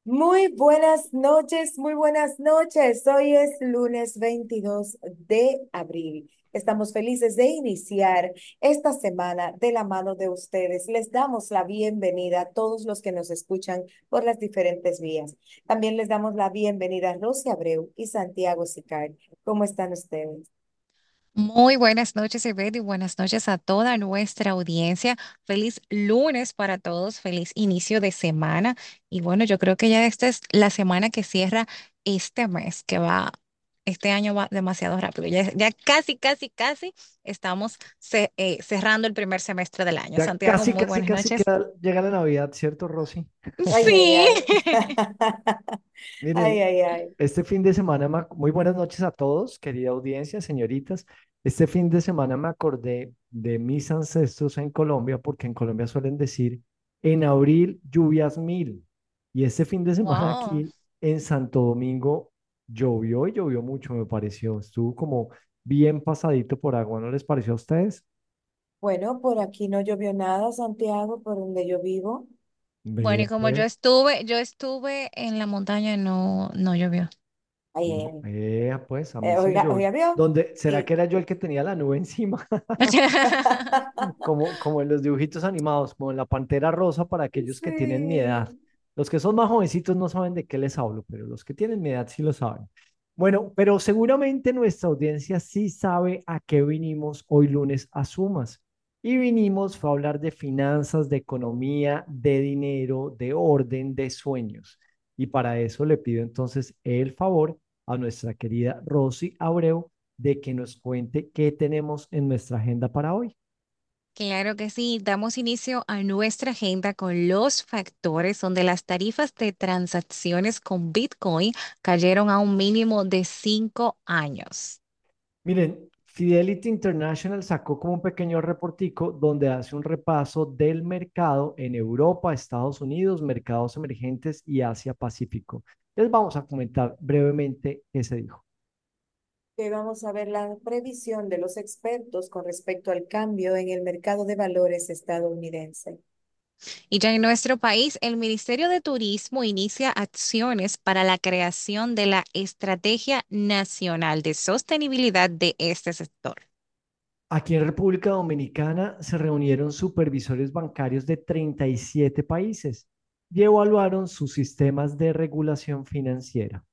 Muy buenas noches, muy buenas noches. Hoy es lunes 22 de abril. Estamos felices de iniciar esta semana de la mano de ustedes. Les damos la bienvenida a todos los que nos escuchan por las diferentes vías. También les damos la bienvenida a Rosy Abreu y Santiago Sicar. ¿Cómo están ustedes? Muy buenas noches, Ivette, y buenas noches a toda nuestra audiencia. Feliz lunes para todos, feliz inicio de semana. Y bueno, yo creo que ya esta es la semana que cierra este mes, este año va demasiado rápido. Ya casi, casi, casi estamos cerrando el primer semestre del año. Ya Santiago, casi, muy casi, buenas casi noches. llega la Navidad, ¿cierto, Rosy? Ay, ay, Sí. ay. Ay, Miren, ay, ay. este fin de semana, muy buenas noches a todos, querida audiencia, señoritas. Este fin de semana me acordé de mis ancestros en Colombia, porque en Colombia suelen decir, en abril lluvias mil. Y este fin de semana Wow. aquí en Santo Domingo llovió y llovió mucho, me pareció. Estuvo como bien pasadito por agua, ¿no les pareció a ustedes? Bueno, por aquí no llovió nada, Santiago, por donde yo vivo. Bueno, y Ve, como pues. yo estuve en la montaña, no llovió. Ay, ay, No, ay. pues a mí sí me Oiga, llovió. oiga, vio. ¿Será Y que era yo el que tenía la nube encima? Como en los dibujitos animados, como en la pantera rosa para aquellos que tienen mi edad. sí. Los que son más jovencitos no saben de qué les hablo, pero los que tienen mi edad sí lo saben. Bueno, pero seguramente nuestra audiencia sí sabe a qué vinimos hoy lunes a Sumas. Y vinimos fue a hablar de finanzas, de economía, de dinero, de orden, de sueños. Y para eso le pido entonces el favor a nuestra querida Rosy Abreu de que nos cuente qué tenemos en nuestra agenda para hoy. Claro que sí, damos inicio a nuestra agenda con los factores donde las tarifas de transacciones con Bitcoin cayeron a un mínimo de 5 años. Miren, Fidelity International sacó como un pequeño reportico donde hace un repaso del mercado en Europa, Estados Unidos, mercados emergentes y Asia Pacífico. Les vamos a comentar brevemente qué se dijo. Que vamos a ver la previsión de los expertos con respecto al cambio en el mercado de valores estadounidense. Y ya en nuestro país, el Ministerio de Turismo inicia acciones para la creación de la Estrategia Nacional de Sostenibilidad de este sector. Aquí en República Dominicana se reunieron supervisores bancarios de 37 países y evaluaron sus sistemas de regulación financiera.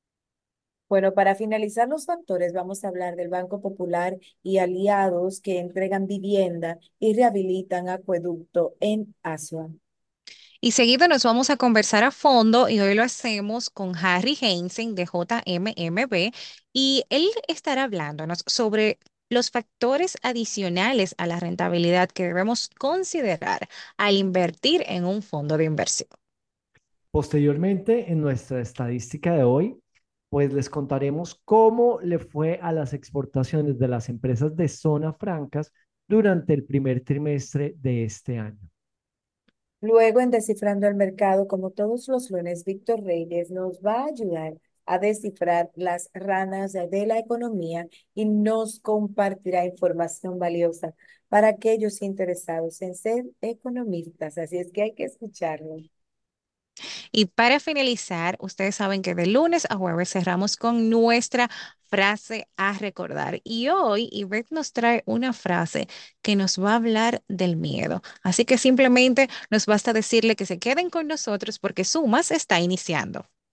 Bueno, para finalizar los factores, vamos a hablar del Banco Popular y aliados que entregan vivienda y rehabilitan acueducto en Asua. Y seguido nos vamos a conversar a fondo y hoy lo hacemos con Harry Heinzen de JMMB y él estará hablándonos sobre los factores adicionales a la rentabilidad que debemos considerar al invertir en un fondo de inversión. Posteriormente, en nuestra estadística de hoy, pues les contaremos cómo le fue a las exportaciones de las empresas de zona francas durante el primer trimestre de este año. Luego, en Descifrando el Mercado, como todos los lunes, Víctor Reyes nos va a ayudar a descifrar las ranas de la economía y nos compartirá información valiosa para aquellos interesados en ser economistas. Así es que hay que escucharlo. Y para finalizar, ustedes saben que de lunes a jueves cerramos con nuestra frase a recordar. Y hoy Ivette nos trae una frase que nos va a hablar del miedo. Así que simplemente nos basta decirle que se queden con nosotros porque Sumas está iniciando.